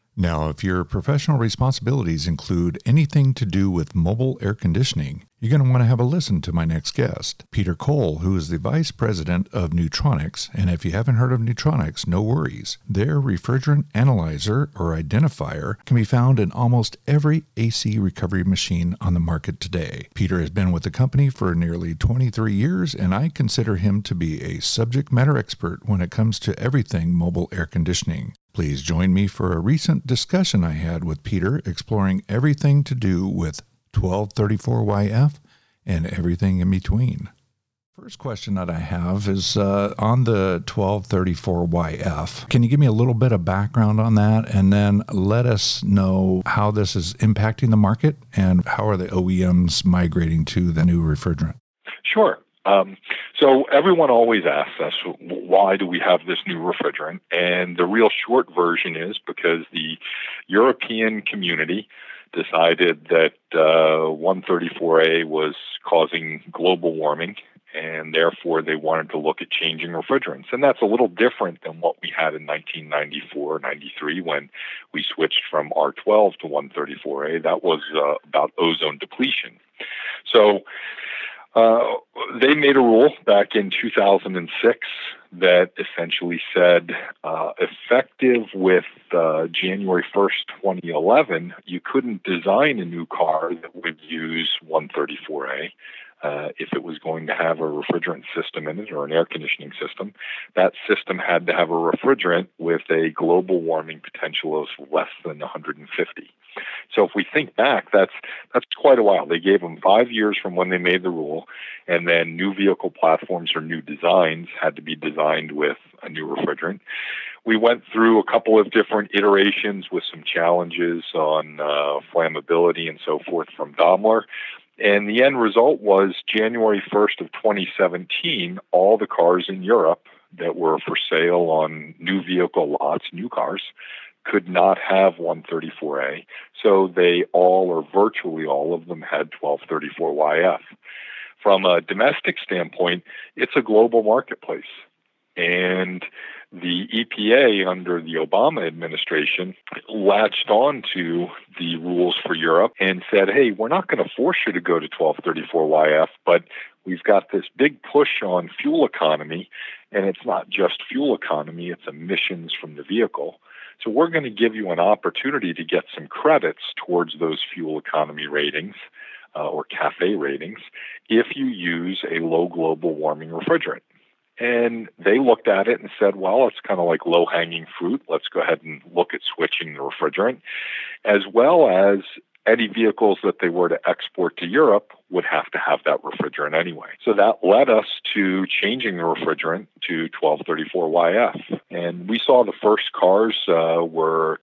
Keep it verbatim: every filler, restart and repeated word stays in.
Now, if your professional responsibilities include anything to do with mobile air conditioning, you're going to want to have a listen to my next guest, Peter Cole, who is the Vice President of Neutronics. And if you haven't heard of Neutronics, no worries. Their refrigerant analyzer or identifier can be found in almost every A C recovery machine on the market today. Peter has been with the company for nearly twenty-three years, and I consider him to be a subject matter expert when it comes to everything mobile air conditioning. Please join me for a recent discussion I had with Peter exploring everything to do with twelve thirty-four Y F and everything in between. First question that I have is uh, on the twelve thirty-four Y F. Can you give me a little bit of background on that, and then let us know how this is impacting the market and how are the O E Ms migrating to the new refrigerant? Sure. Um, so everyone always asks us, why do we have this new refrigerant? And the real short version is because the European community decided that uh, one thirty-four A was causing global warming, and therefore they wanted to look at changing refrigerants. And that's a little different than what we had in nineteen ninety-four, ninety-three, when we switched from R twelve to one thirty-four A. That was uh, about ozone depletion. So Uh, they made a rule back in two thousand six that essentially said, uh, effective with uh, January first, twenty eleven, you couldn't design a new car that would use one thirty-four A. Uh, if it was going to have a refrigerant system in it or an air conditioning system. That system had to have a refrigerant with a global warming potential of less than one hundred fifty. So if we think back, that's that's quite a while. They gave them five years from when they made the rule, and then new vehicle platforms or new designs had to be designed with a new refrigerant. We went through a couple of different iterations with some challenges on uh, flammability and so forth from Daimler. And the end result was January first of twenty seventeen, all the cars in Europe that were for sale on new vehicle lots, new cars, could not have one thirty-four A. So they all, or virtually all of them, had twelve thirty-four Y F. From a domestic standpoint, it's a global marketplace. And the E P A under the Obama administration latched on to the rules for Europe and said, hey, we're not going to force you to go to twelve thirty-four Y F, but we've got this big push on fuel economy, and it's not just fuel economy, it's emissions from the vehicle. So we're going to give you an opportunity to get some credits towards those fuel economy ratings uh, or CAFE ratings if you use a low global warming refrigerant. And they looked at it and said, well, it's kind of like low-hanging fruit. Let's go ahead and look at switching the refrigerant, as well as any vehicles that they were to export to Europe would have to have that refrigerant anyway. So that led us to changing the refrigerant to twelve thirty-four Y F. And we saw the first cars uh, were